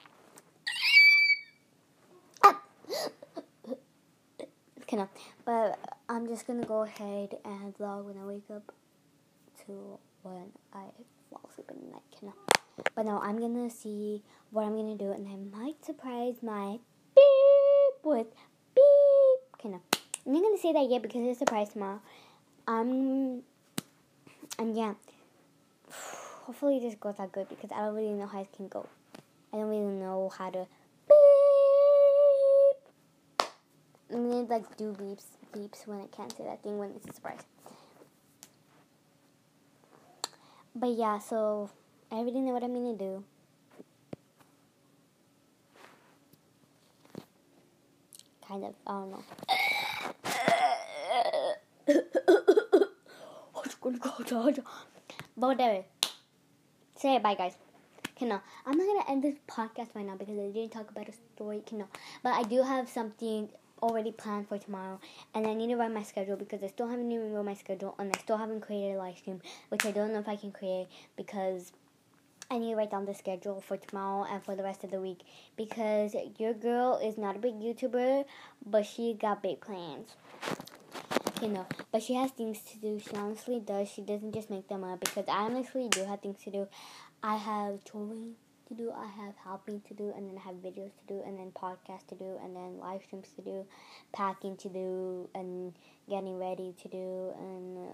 Speaker 1: But I'm just going to go ahead and vlog when I wake up to when I fall asleep in the night. But no, I'm going to see what I'm going to do. And I might surprise my beep with beep. I'm not going to say that yet because it's a surprise tomorrow. And yeah. Hopefully this goes out good because I don't really know how it can go. I don't really know how to beep. I'm going to like do beeps when I can't say that thing when it's a surprise. But yeah, so I already know what I'm going to do. Kind of, I don't know. But whatever. Say bye, guys. I'm not gonna end this podcast right now because I didn't talk about a story. But I do have something already planned for tomorrow, and I need to write my schedule because I still haven't even wrote my schedule, and I still haven't created a live stream, which I don't know if I can create because I need to write down the schedule for tomorrow and for the rest of the week because your girl is not a big YouTuber, but she got big plans. But she has things to do. She honestly does. She doesn't just make them up because I honestly do have things to do. I have touring to do, I have helping to do, and then I have videos to do, and then podcasts to do, and then live streams to do, packing to do, and getting ready to do, and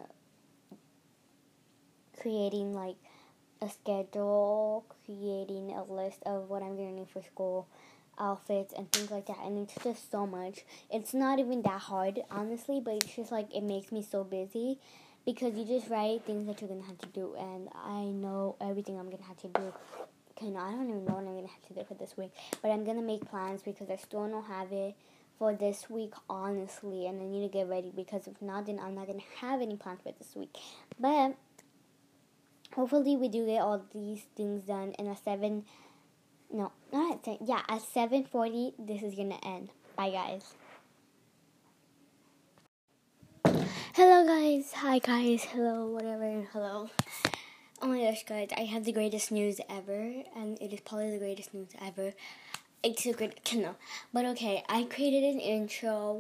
Speaker 1: creating like a schedule, creating a list of what I'm going to need for school, outfits, and things like that. And it's just so much. It's not even that hard, honestly, but it's just like it makes me so busy. Because you just write things that you're going to have to do. And I know everything I'm going to have to do. I don't even know what I'm going to have to do for this week. But I'm going to make plans because I still don't have it for this week, honestly. And I need to get ready because if not, then I'm not going to have any plans for this week. But hopefully we do get all these things done in at 7:40, this is going to end. Bye, guys. Hello guys, hi guys, hello, whatever, hello. Oh my gosh guys, I have the greatest news ever, and it is probably the greatest news ever. It's a great, but okay, I created an intro,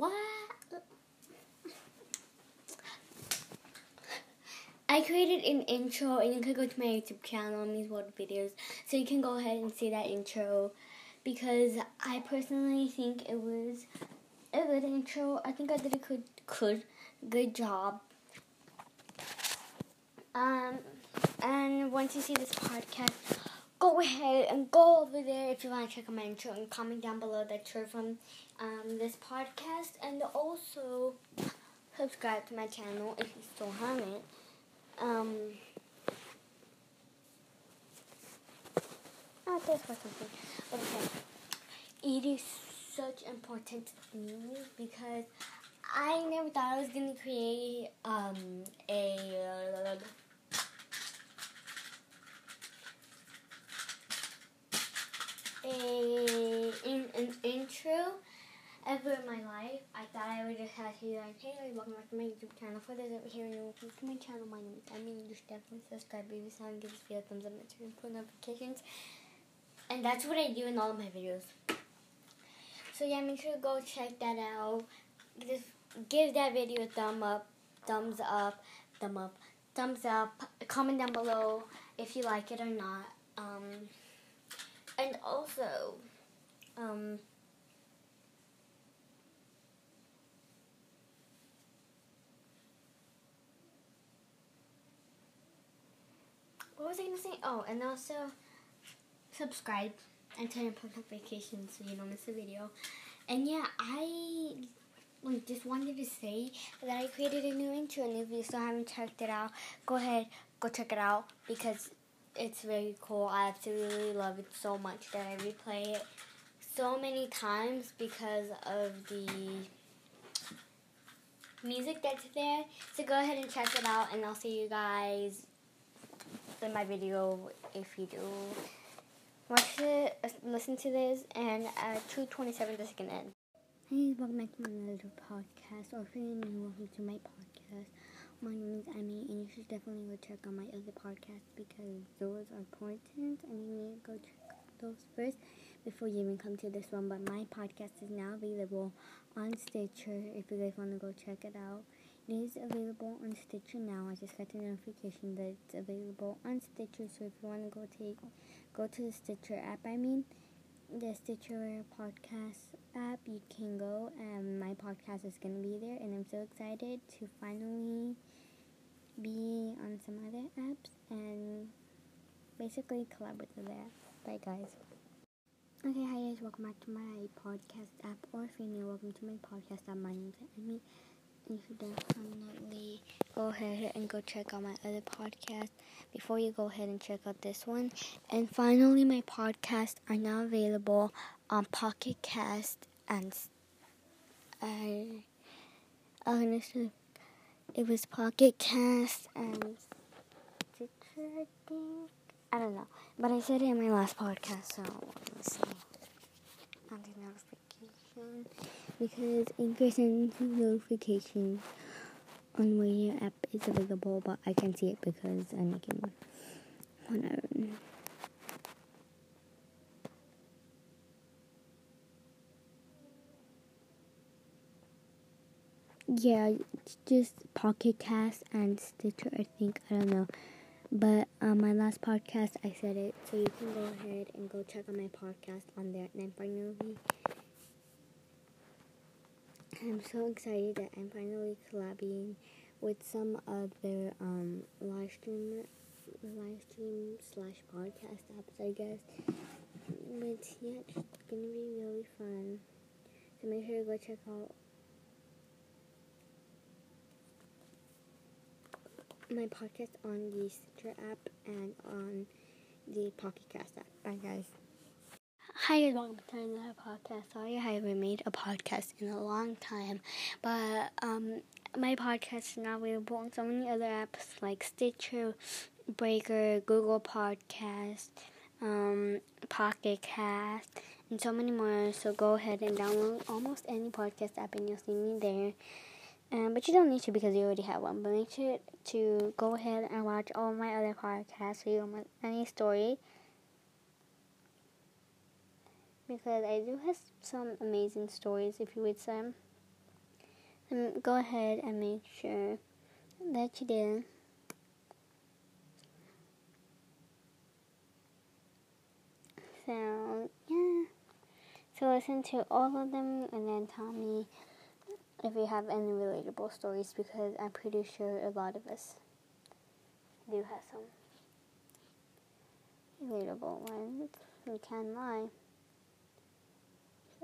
Speaker 1: I created an intro, and you can go to my YouTube channel, Miss World Videos, so you can go ahead and see that intro, because I personally think it was a good intro. I think I did a good job. And once you see this podcast, go ahead and go over there if you want to check out my intro and comment down below that you're from this podcast, and also subscribe to my channel if you still haven't. This was something. Okay. It is such important news because I never thought I was gonna create a an intro ever in my life. I thought I would just have to be like, hey, welcome back to my YouTube channel. For those over here and welcome to my channel, my name is Emmy. You should definitely subscribe, leave a sound, give this video a thumbs up, and turn on notifications. And that's what I do in all of my videos. So yeah, make sure to go check that out. Just give that video a thumbs up. Comment down below if you like it or not. And also, what was I gonna say? Oh, and also subscribe and turn on post notifications so you don't miss a video. And yeah, I just wanted to say that I created a new intro, and if you still haven't checked it out, go ahead, go check it out, because it's very cool. I absolutely love it so much that I replay it so many times because of the music that's there. So go ahead and check it out, and I'll see you guys in my video if you do watch it, listen to this, and 2:27 this can end. Hey, welcome back to my little podcast, or if you're new, welcome to my podcast. My name is Emmy, and you should definitely go check out my other podcasts because those are important, and you need to go check out those first before you even come to this one. But my podcast is now available on Stitcher if you guys want to go check it out. It is available on Stitcher now. I just got the notification that it's available on Stitcher, so if you want to go to the Stitcher app, the Stitcher podcast app, you can go, and my podcast is going to be there, and I'm so excited to finally be on some other apps and basically collaborate with that. Bye guys. Okay, hi guys, welcome back to my podcast app, or if you're new, welcome to my podcast app. My name is Emmy. You should definitely go ahead and go check out my other podcast before you go ahead and check out this one. And finally, my podcasts are now available on Pocket Cast and honestly, it was Pocket Cast and Stitcher, I think. I don't know, but I said it in my last podcast, so let me see. On the notification, because Anchor sends notifications on where your app is available, but I can see it because I'm making one. Yeah, it's just Pocket Cast and Stitcher, I think. I don't know. But my last podcast, I said it, so you can go ahead and go check out my podcast on there. And I'm so excited that I'm finally collabing with some other live stream / podcast apps, I guess. But yeah, it's gonna be really fun. So make sure to go check out my podcast on the Stitcher app and on the Pocket Cast app. Bye guys. Hi guys, welcome to another podcast. Sorry I haven't made a podcast in a long time, but my podcast is now available on so many other apps like Stitcher, Breaker, Google Podcast, Pocket Cast, and so many more. So go ahead and download almost any podcast app and you'll see me there. But you don't need to because you already have one. But make sure to go ahead and watch all my other podcasts so you don't miss any story. Because I do have some amazing stories if you read some. Go ahead and make sure that you do. So, yeah. So listen to all of them and then tell me if you have any relatable stories, because I'm pretty sure a lot of us do have some relatable ones. We can't lie. So,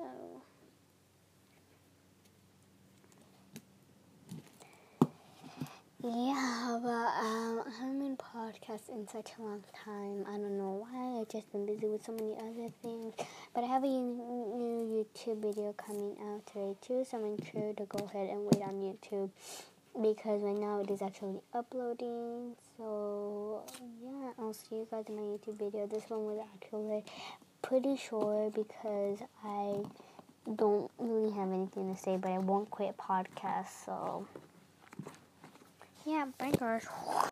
Speaker 1: yeah, but I haven't been podcast in such a long time. I don't know why. I've just been busy with so many other things. But I have a new YouTube video coming out today too, so make sure to go ahead and wait on YouTube, because right now it is actually uploading. So yeah, I'll see you guys in my YouTube video. This one was actually
Speaker 2: pretty sure because I don't really have anything to say, but I won't quit podcast, so yeah, bye guys.